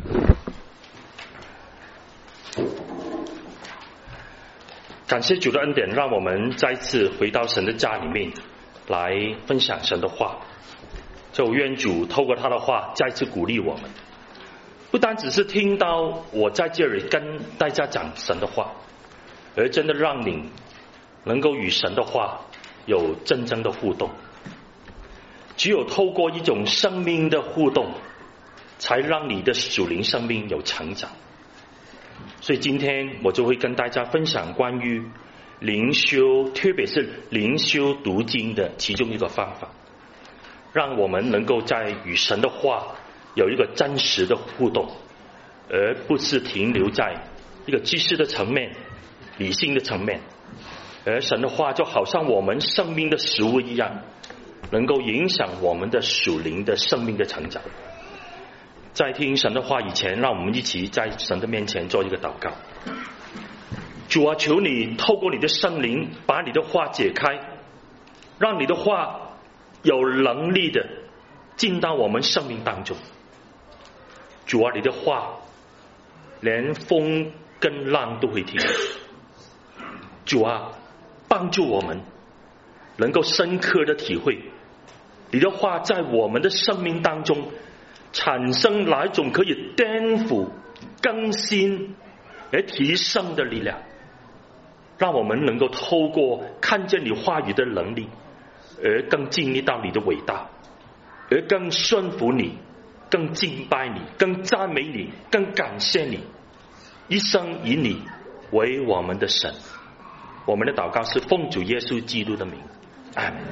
感谢主的恩典，让我们再次回到神的家里面来分享神的话。就愿主透过他的话再次鼓励我们，不单只是听到我在这里跟大家讲神的话，而真的让你能够与神的话有真正的互动。只有透过一种生命的互动，才让你的属灵生命有成长。所以今天我就会跟大家分享关于灵修，特别是灵修读经的其中一个方法，让我们能够在与神的话有一个真实的互动，而不是停留在一个知识的层面、理性的层面。而神的话就好像我们生命的食物一样，能够影响我们的属灵的生命的成长。在听神的话以前，让我们一起在神的面前做一个祷告。主啊，求你透过你的圣灵把你的话解开，让你的话有能力的进到我们生命当中。主啊，你的话连风跟浪都会听。主啊，帮助我们能够深刻的体会你的话在我们的生命当中产生哪一种可以颠覆、更新而提升的力量，让我们能够透过看见你话语的能力，而更经历到你的伟大，而更顺服你，更敬拜你，更赞美你，更感谢你，一生以你为我们的神。我们的祷告是奉主耶稣基督的名，阿们。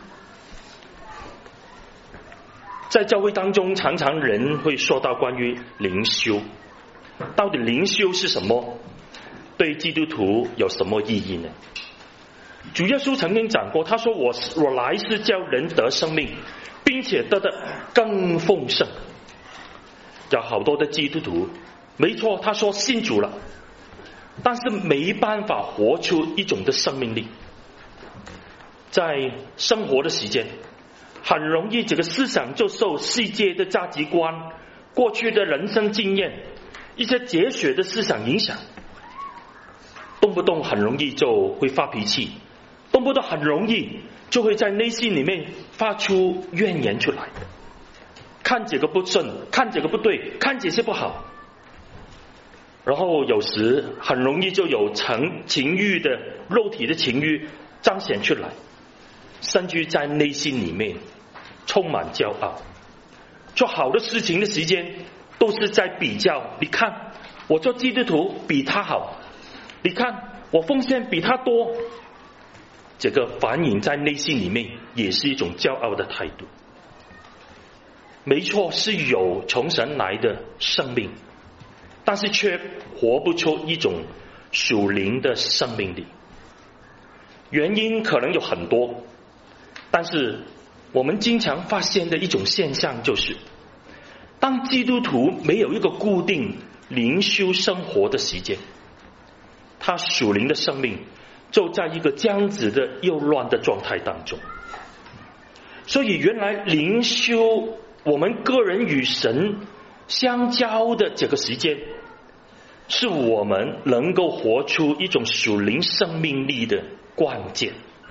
在教会当中，常常人会说到关于灵修，到底灵修是什么？对基督徒有什么意义呢？主耶稣曾经讲过，他说我来是叫人得生命，并且得的更丰盛。有好多的基督徒，没错，他说信主了，但是没办法活出一种的生命力。在生活的时间，很容易这个思想就受世界的价值观、过去的人生经验、一些哲学的思想影响，动不动很容易就会发脾气，动不动很容易就会在内心里面发出怨言出来，看这个不顺，看这个不对，看这些不好，然后有时很容易就有情欲的肉体的情欲彰显出来，甚至在内心里面充满骄傲，做好的事情的时间都是在比较，你看我做基督徒比他好，你看我奉献比他多，这个反映在内心里面也是一种骄傲的态度。没错，是有从神来的生命，但是却活不出一种属灵的生命力。原因可能有很多，但是我们经常发现的一种现象就是，当基督徒没有一个固定灵修生活的时间，他属灵的生命就在一个这样子的又乱的状态当中。所以原来灵修，我们个人与神相交的这个时间，是我们能够活出一种属灵生命力的关键。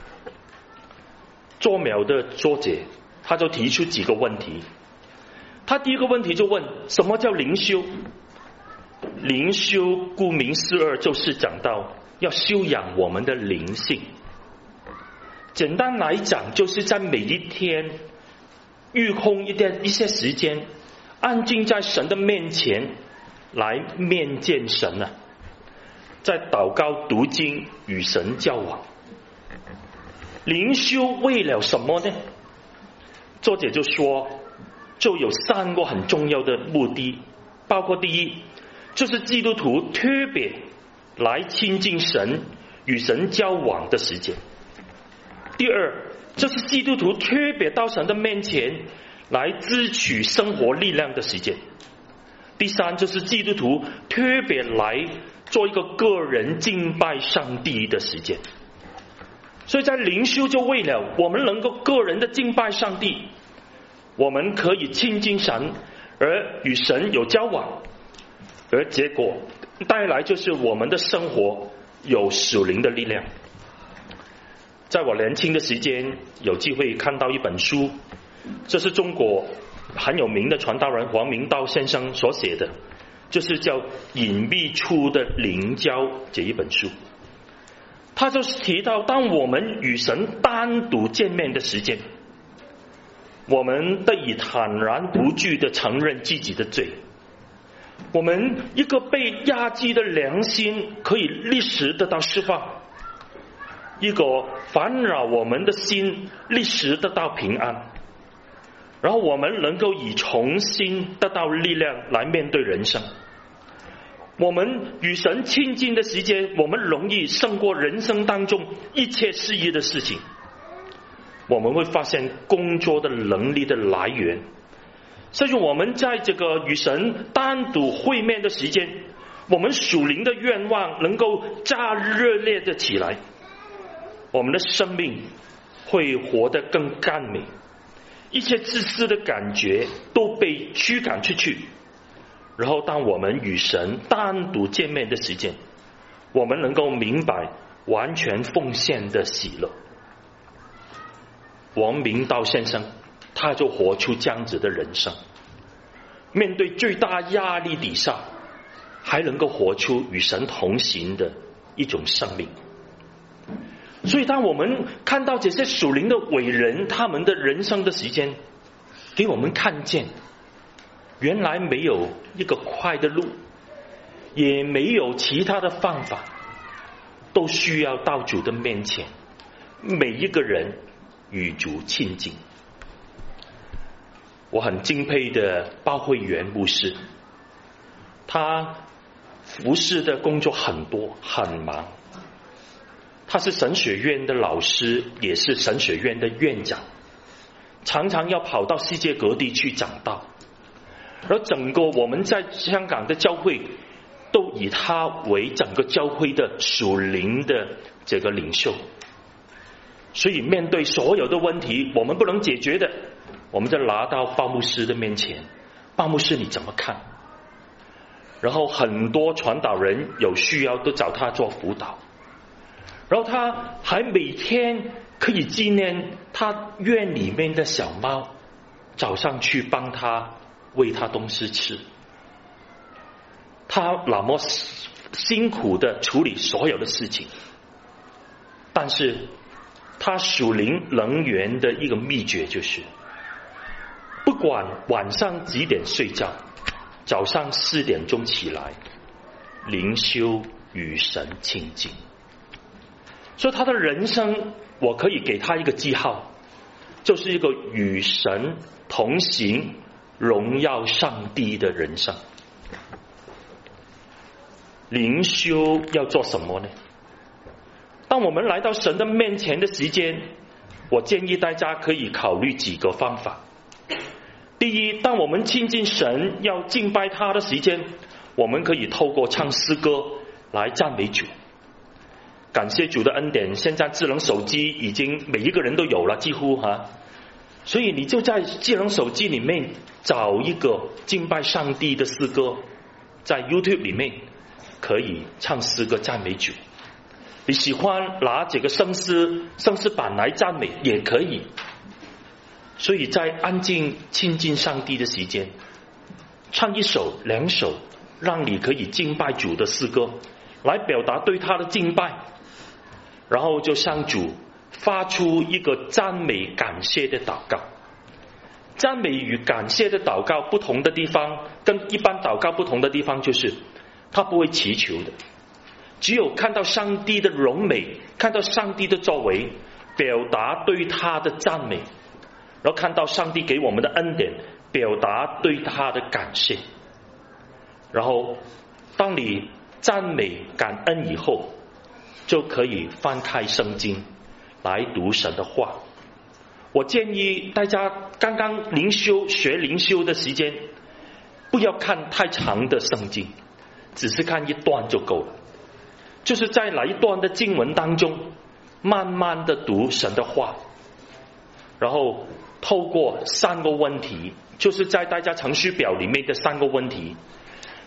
做苗的作者他就提出几个问题。他第一个问题就问，什么叫灵修？灵修顾名思义就是讲到要修养我们的灵性。简单来讲，就是在每一天预空一些时间，安静在神的面前来面见神啊，在祷告读经与神交往。灵修为了什么呢？作者就说，就有3个很重要的目的，包括第一，就是基督徒特别来亲近神、与神交往的时间；第二，就是基督徒特别到神的面前来支取生活力量的时间；第三，就是基督徒特别来做一个个人敬拜上帝的时间。所以在灵修就为了我们能够个人的敬拜上帝，我们可以亲近神而与神有交往， 而结果带来就是我们的生活有属灵的力量。在我年轻的时间有机会看到一本书，这是中国很有名的传道人黄明道先生所写的，就是叫《隐秘处的灵交》这一本书。他就是提到，当我们与神单独见面的时间，我们得以坦然无惧地承认自己的罪，我们一个被压制的良心可以立时得到释放，一个烦扰我们的心立时得到平安，然后我们能够以重新得到力量来面对人生。我们与神亲近的时间，我们容易胜过人生当中一切失意的事情。我们会发现工作的能力的来源，所以我们在这个与神单独会面的时间，我们属灵的愿望能够加热烈的起来，我们的生命会活得更甘美，一切自私的感觉都被驱赶出去。然后当我们与神单独见面的时间，我们能够明白完全奉献的喜乐。王明道先生他就活出这样子的人生，面对最大压力底下还能够活出与神同行的一种生命。所以当我们看到这些属灵的伟人他们的人生的时间，给我们看见原来没有一个快的路，也没有其他的方法，都需要到主的面前，每一个人与主亲近。我很敬佩的包会员牧师，他服侍的工作很多很忙，他是神学院的老师，也是神学院的院长，常常要跑到世界各地去讲道。而整个我们在香港的教会都以他为整个教会的属灵的这个领袖，所以面对所有的问题我们不能解决的，我们就拿到鲍牧师的面前，鲍牧师你怎么看？然后很多传道人有需要都找他做辅导，然后他还每天可以纪念他院里面的小猫，早上去帮他喂他东西吃。他那么辛苦的处理所有的事情，但是他属灵能源的一个秘诀就是，不管晚上几点睡觉，早上4点钟起来灵修与神亲近。所以他的人生我可以给他一个记号，就是一个与神同行荣耀上帝的人生。灵修要做什么呢？当我们来到神的面前的时间，我建议大家可以考虑几个方法。第一，当我们亲近神要敬拜他的时间，我们可以透过唱诗歌来赞美主。感谢主的恩典，现在智能手机已经每一个人都有了，几乎所以你就在智能手机里面找一个敬拜上帝的诗歌，在 YouTube 里面可以唱诗歌赞美主。你喜欢拿这个声诗版来赞美也可以。所以在安静亲近上帝的时间，唱1首2首让你可以敬拜主的诗歌，来表达对他的敬拜，然后就向主发出一个赞美感谢的祷告。赞美与感谢的祷告不同的地方，跟一般祷告不同的地方就是他不会祈求的，只有看到上帝的荣美，看到上帝的作为，表达对他的赞美，然后看到上帝给我们的恩典，表达对他的感谢。然后当你赞美感恩以后，就可以翻开圣经来读神的话。我建议大家刚刚学灵修的时间，不要看太长的圣经，只是看一段就够了。就是在哪一段的经文当中，慢慢的读神的话，然后透过3个问题，就是在大家程序表里面的3个问题，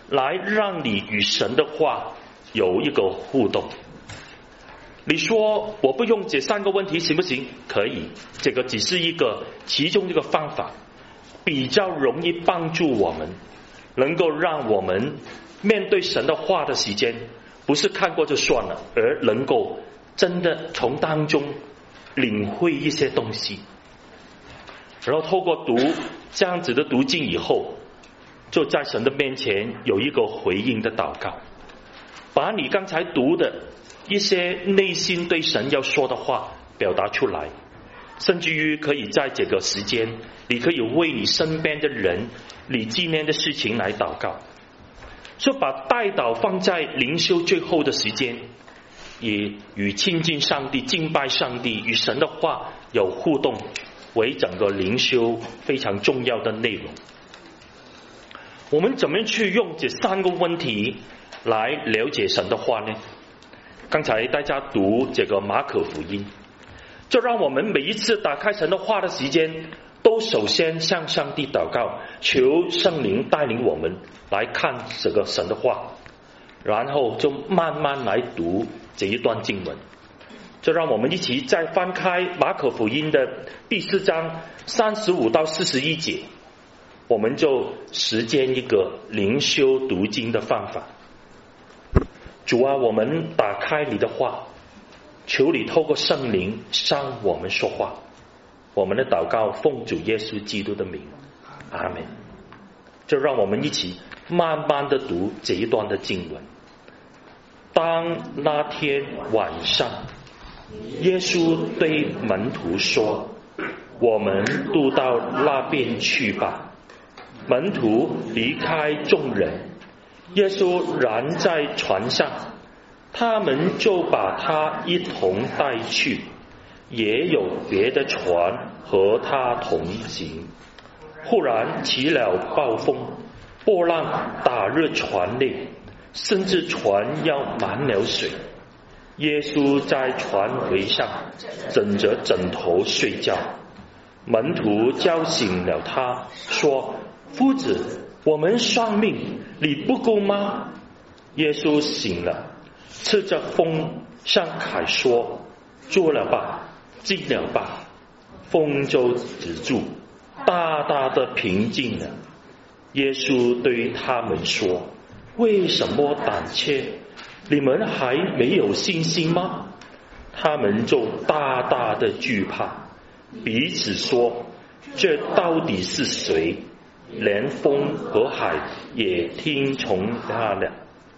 来让你与神的话有一个互动。你说我不用这3个问题行不行？可以，这个只是其中一个方法，比较容易帮助我们，能够让我们面对神的话的时间，不是看过就算了，而能够真的从当中领会一些东西，然后透过读这样子的读经以后，就在神的面前有一个回应的祷告，把你刚才读的一些内心对神要说的话表达出来，甚至于可以在这个时间，你可以为你身边的人、你纪念的事情来祷告，所以把代祷放在灵修最后的时间，也与亲近上帝、敬拜上帝、与神的话有互动，为整个灵修非常重要的内容。我们怎么去用这3个问题来了解神的话呢？刚才大家读这个马可福音，就让我们每一次打开神的话的时间，都首先向上帝祷告，求圣灵带领我们来看这个神的话，然后就慢慢来读这一段经文。就让我们一起再翻开马可福音的第4章35到41节，我们就实践一个灵修读经的方法。主啊，我们打开你的话，求你透过圣灵向我们说话。我们的祷告奉主耶稣基督的名，阿们。就让我们一起慢慢的读这一段的经文。当那天晚上，耶稣对门徒说，我们渡到那边去吧。门徒离开众人，耶稣然在船上，他们就把他一同带去，也有别的船和他同行。忽然起了暴风，波浪打入船内，甚至船要满了水。耶稣在船桅上枕着枕头睡觉，门徒叫醒了他，说，夫子，我们丧命，你不顾吗？耶稣醒了，斥着风向海说，住了吧，静了吧。风就止住，大大的平静了。耶稣对他们说，为什么胆怯？你们还没有信心吗？他们就大大的惧怕，彼此说，这到底是谁？连风和海也听从他了。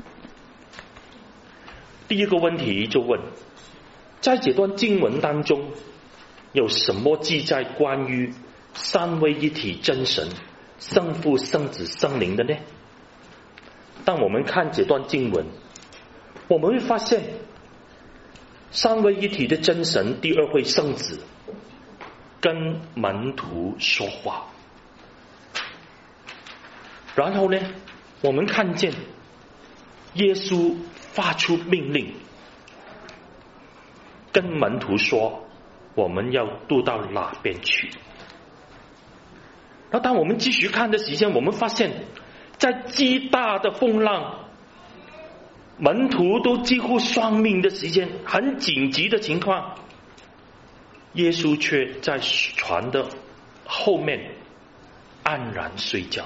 第一个问题就问，在这段经文当中有什么记载关于三位一体真神圣父圣子圣灵的呢？当我们看这段经文，我们会发现三位一体的真神第二位圣子跟门徒说话，然后呢，我们看见耶稣发出命令，跟门徒说我们要渡到哪边去。那当我们继续看的时间，我们发现在极大的风浪，门徒都几乎丧命的时间，很紧急的情况，耶稣却在船的后面安然睡觉。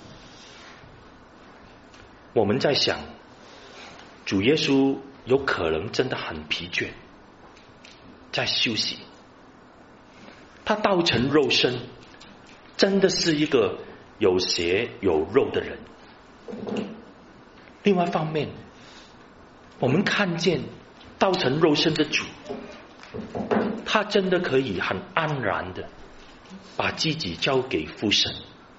我们在想，主耶稣有可能真的很疲倦，在休息，他道成肉身，真的是一个有血有肉的人。另外一方面，我们看见道成肉身的主，他真的可以很安然的把自己交给父神，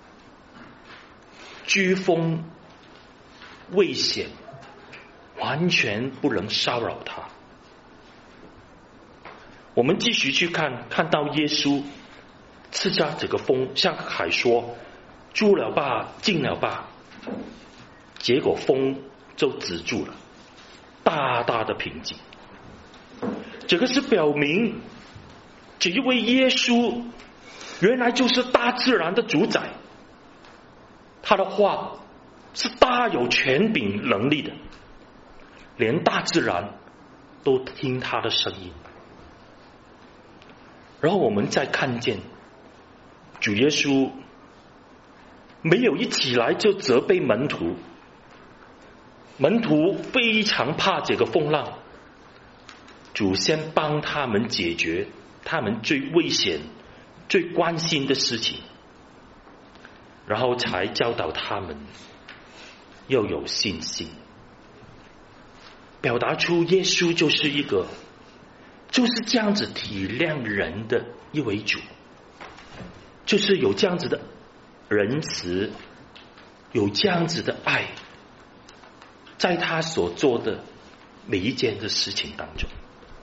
飓风危险完全不能骚扰他。我们继续去看到耶稣斥着这个风向海说，住了吧，静了吧。结果风就止住了，大大的平静。这个是表明这一位耶稣原来就是大自然的主宰，他的话是大有权柄能力的，连大自然都听他的声音。然后我们再看见主耶稣没有一起来就责备门徒，门徒非常怕这个风浪，主先帮他们解决他们最危险最关心的事情，然后才教导他们要有信心，表达出耶稣就是这样子体谅人的一位主，就是有这样子的仁慈，有这样子的爱，在他所做的每一件的事情当中。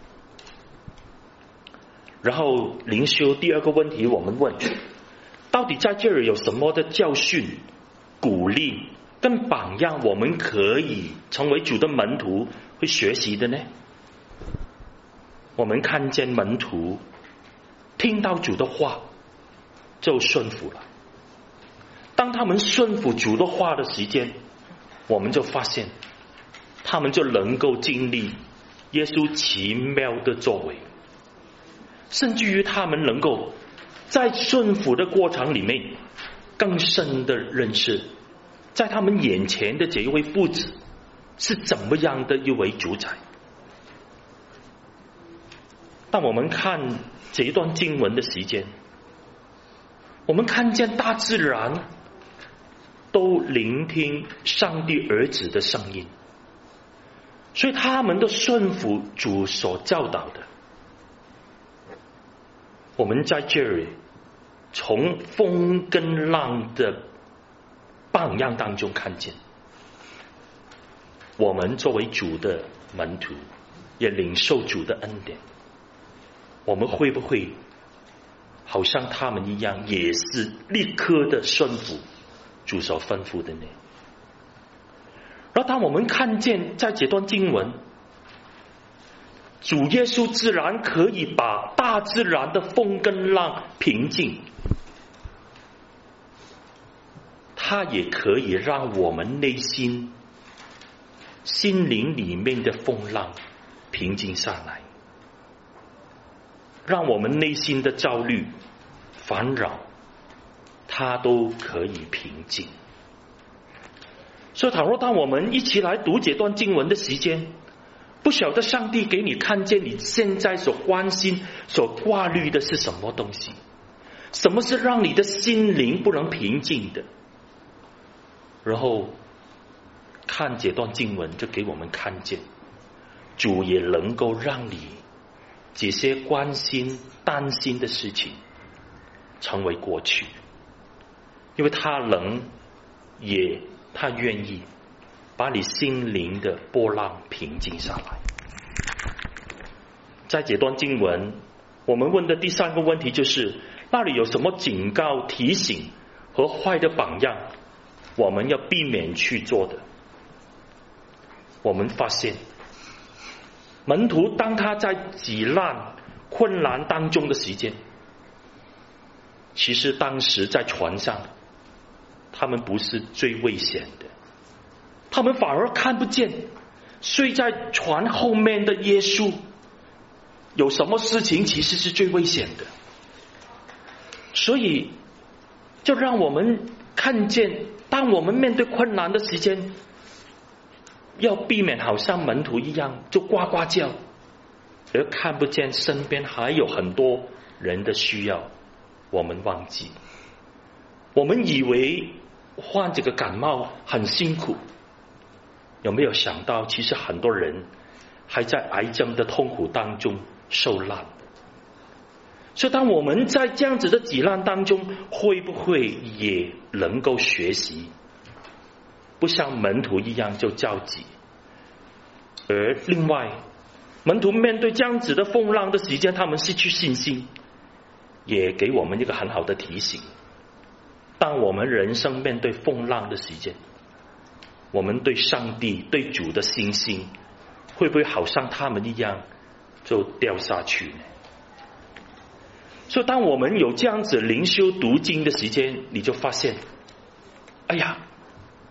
然后灵修第二个问题，我们问，到底在这里有什么的教训、鼓励跟榜样，我们可以成为主的门徒会学习的呢？我们看见门徒听到主的话就顺服了，当他们顺服主的话的时间，我们就发现他们就能够经历耶稣奇妙的作为，甚至于他们能够在顺服的过程里面更深的认识在他们眼前的这一位父子是怎么样的一位主宰。当我们看这一段经文的时间，我们看见大自然都聆听上帝儿子的声音，所以他们都顺服主所教导的。我们在这里从风跟浪的榜样当中看见，我们作为主的门徒也领受主的恩典，我们会不会好像他们一样，也是立刻的顺服主所吩咐的呢？然后当我们看见在这段经文，主耶稣自然可以把大自然的风跟浪平静，他也可以让我们内心心灵里面的风浪平静下来，让我们内心的焦虑烦扰他都可以平静。所以倘若当我们一起来读这段经文的时间，不晓得上帝给你看见你现在所关心所挂虑的是什么东西，什么是让你的心灵不能平静的，然后看这段经文就给我们看见主也能够让你这些关心担心的事情成为过去，因为他愿意把你心灵的波浪平静下来。在这段经文我们问的第三个问题就是，那里有什么警告提醒和坏的榜样我们要避免去做的。我们发现门徒当他在挤难困难当中的时间，其实当时在船上他们不是最危险的，他们反而看不见睡在船后面的耶稣，有什么事情其实是最危险的。所以就让我们看见，当我们面对困难的时间，要避免好像门徒一样就呱呱叫，而看不见身边还有很多人的需要。我们忘记，我们以为患这个感冒很辛苦，有没有想到其实很多人还在癌症的痛苦当中受难。所以当我们在这样子的挤难当中，会不会也能够学习不像门徒一样就着急？而另外门徒面对这样子的风浪的时间，他们失去信心，也给我们一个很好的提醒。当我们人生面对风浪的时间，我们对上帝对主的信心会不会好像他们一样就掉下去呢？所以当我们有这样子灵修读经的时间，你就发现，哎呀，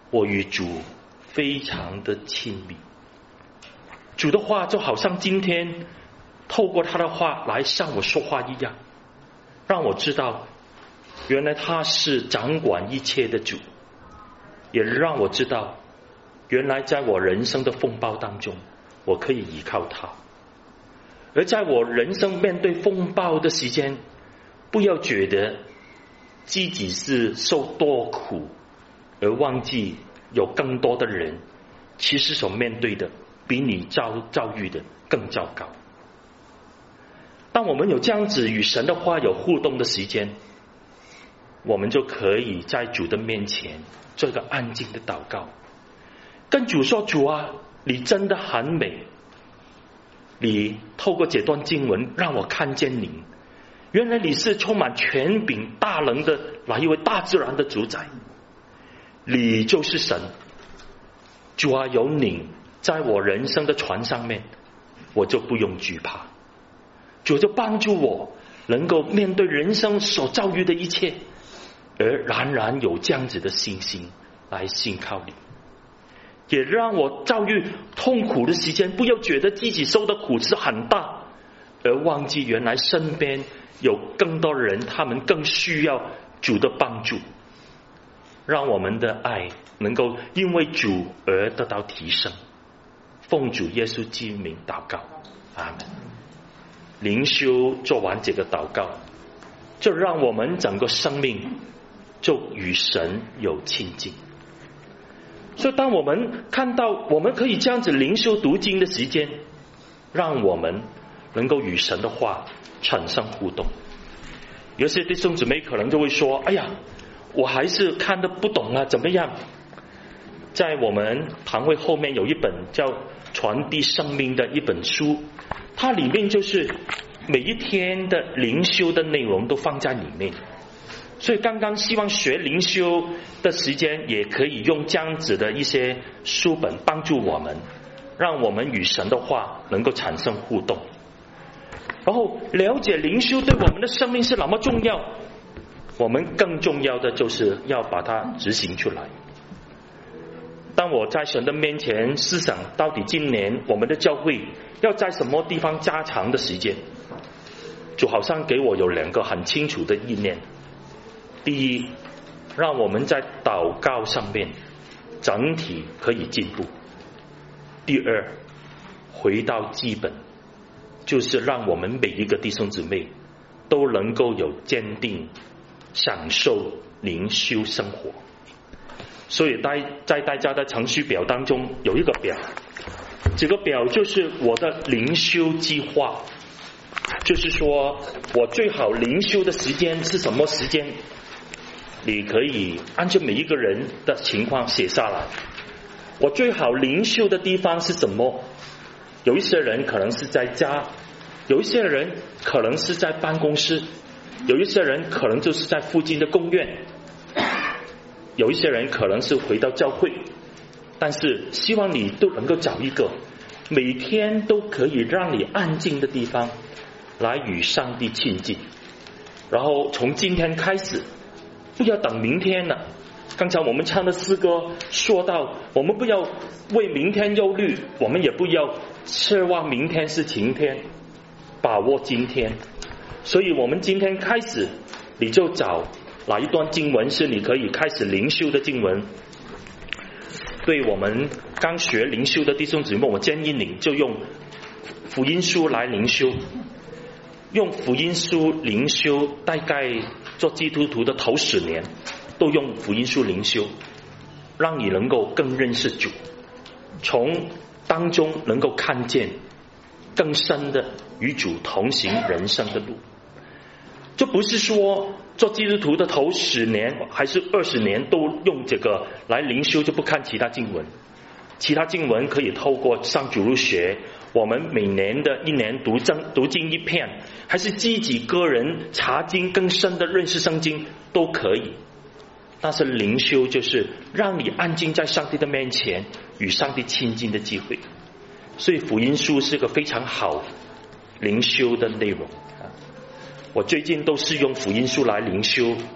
我与主非常的亲密。主的话就好像今天透过他的话来向我说话一样，让我知道原来他是掌管一切的主，也让我知道原来在我人生的风暴当中我可以依靠他。而在我人生面对风暴的时间，不要觉得自己是受多苦，而忘记有更多的人其实所面对的比你遭遇的更糟糕。当我们有这样子与神的话有互动的时间，我们就可以在主的面前做一个安静的祷告，跟主说，主啊，你真的很美，你透过这段经文让我看见你，原来你是充满权柄大能的那一位大自然的主宰，你就是神。主啊，有你在我人生的船上面，我就不用惧怕。主就帮助我能够面对人生所遭遇的一切，而仍然有这样子的信心来信靠你。也让我遭遇痛苦的时间，不要觉得自己受的苦是很大，而忘记原来身边有更多人，他们更需要主的帮助。让我们的爱能够因为主而得到提升。奉主耶稣基督名祷告，阿们。灵修做完这个祷告，就让我们整个生命就与神有亲近。所以当我们看到我们可以这样子灵修读经的时间，让我们能够与神的话产生互动。有些弟兄姊妹可能就会说，哎呀，我还是看得不懂啊，怎么样？在我们堂会后面有一本叫《传递生命》的一本书，它里面就是每一天的灵修的内容都放在里面。所以刚刚希望学灵修的时间，也可以用这样子的一些书本帮助我们，让我们与神的话能够产生互动。然后了解灵修对我们的生命是那么重要，我们更重要的就是要把它执行出来。当我在神的面前思想到底今年我们的教会要在什么地方加长的时间，就好像给我有两个很清楚的意念。第一，让我们在祷告上面整体可以进步。第二，回到基本，就是让我们每一个弟兄姊妹都能够有坚定享受灵修生活。所以在大家的程序表当中有一个表，这个表就是我的灵修计划，就是说我最好灵修的时间是什么时间，你可以按照每一个人的情况写下来。我最好灵修的地方是什么？有一些人可能是在家，有一些人可能是在办公室，有一些人可能就是在附近的公园，有一些人可能是回到教会。但是希望你都能够找一个每天都可以让你安静的地方来与上帝亲近。然后从今天开始，不要等明天了。刚才我们唱的诗歌说到，我们不要为明天忧虑，我们也不要奢望明天是晴天，把握今天。所以我们今天开始，你就找哪一段经文是你可以开始灵修的经文。对我们刚学灵修的弟兄姊妹，我建议你就用福音书来灵修。用福音书灵修，大概做基督徒的头10年都用福音书灵修，让你能够更认识主，从当中能够看见更深的与主同行人生的路。这不是说做基督徒的头10年还是20年都用这个来灵修，就不看其他经文。其他经文可以透过上主日学，我们每年的一年读经一篇，还是自己个人查经更深的认识圣经都可以。但是灵修就是让你安静在上帝的面前，与上帝亲近的机会。所以福音书是个非常好灵修的内容。我最近都是用福音书来灵修，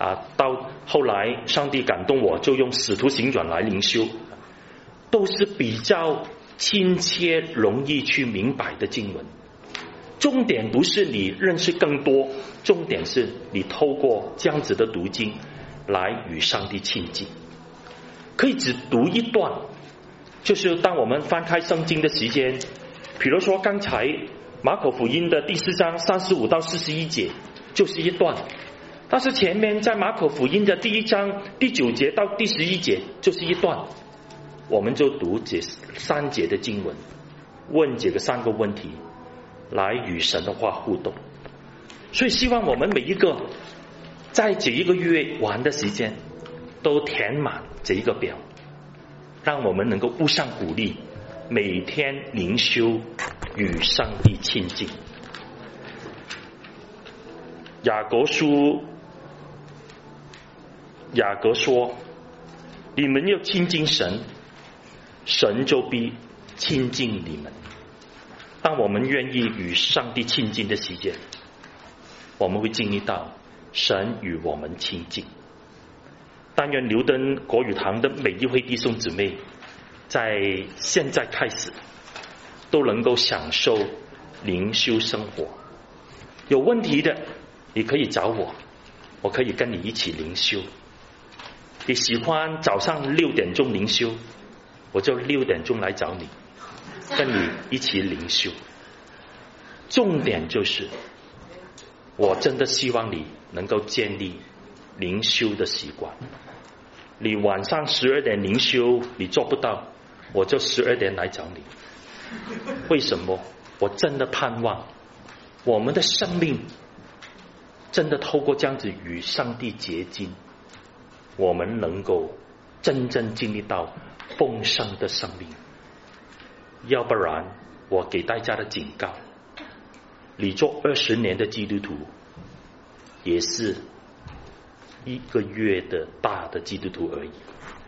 到后来上帝感动我，就用使徒行传来灵修，都是比较亲切容易去明白的经文。重点不是你认识更多，重点是你透过这样子的读经来与上帝亲近。可以只读一段，就是当我们翻开圣经的时间，比如说刚才马可福音的第4章35到41节就是一段，但是前面在马可福音的第1章第9节到第11节就是一段，我们就读这3节的经文，问这个3个问题，来与神的话互动。所以希望我们每一个在这一个月玩的时间都填满这一个表，让我们能够互相鼓励，每天灵修与上帝亲近。雅各说，你们要亲近神，神就必亲近你们。当我们愿意与上帝亲近的时间，我们会经历到神与我们亲近。但愿刘登国语堂的每一位弟兄姊妹在现在开始都能够享受灵修生活。有问题的你可以找我，我可以跟你一起灵修。你喜欢早上6点钟灵修，我就6点钟来找你，跟你一起灵修。重点就是我真的希望你能够建立灵修的习惯。你晚上12点灵修你做不到，我就12点来找你。为什么？我真的盼望我们的生命真的透过这样子与上帝结晶，我们能够真正经历到丰盛的生命。要不然我给大家的警告，你做20年的基督徒也是1个月的大的基督徒而已。